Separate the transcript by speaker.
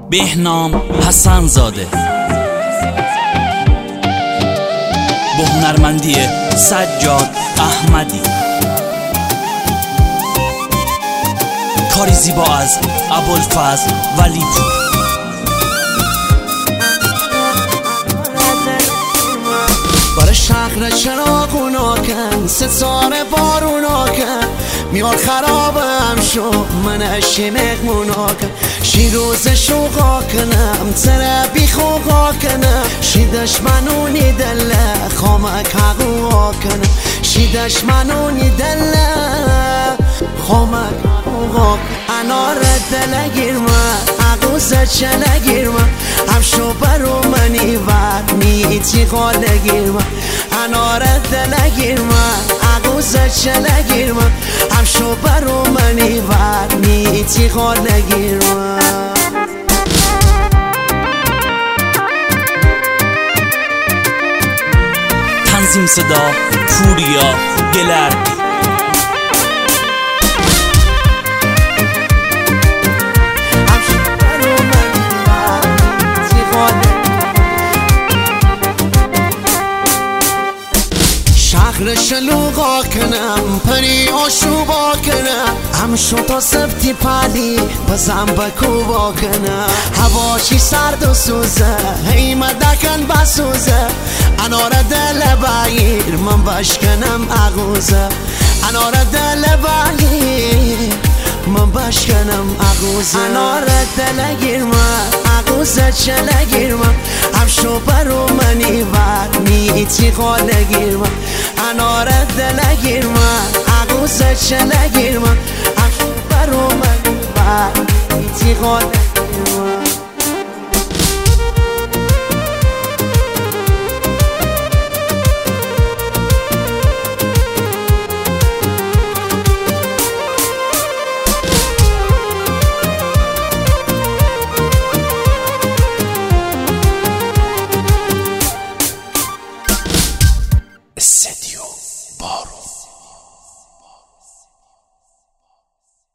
Speaker 1: بهنام حسن زاده با هنرمندی سجاد احمدی. کاری زیبا از ابوالفضل ولیپور.
Speaker 2: بر شهر چراغونا کن ستاره بارونا کن میار خرابم شو من اشی مهمونا کن شی روز شوقا کنم تره بی خوقا کنم شی دشمنونی دله خامک حقوقا کنم شی دشمنونی دله خامک حقوقا انار دله گیرمه عقوزه چله گیرمه هم شو برو منی ور نیتی خاله گیرمه انار دله گیرمه عقوزه چله گیرمه هم شو برو منی ور نیتی خاله گیرمه.
Speaker 1: تنظیم صدا پوریا گلرد.
Speaker 2: شهر شلوغا کنم پری آشوبا کنم همشو تا سبتی پلی بزن بکوبا کنم هواشی سرد و سوزه هی مدکن بسوزه انار دل بگیر من بشکنم عقوزه انار دل بگیر من بشکنم عقوزه انار دل گیرمه عقوزه چله گیرمه همشو برو منی ور نیتی خاله گیرمه انار دل گیرمه عقوزه چله گیرمه همشو برو منی ور نیتی خاله گیرمه.
Speaker 1: السد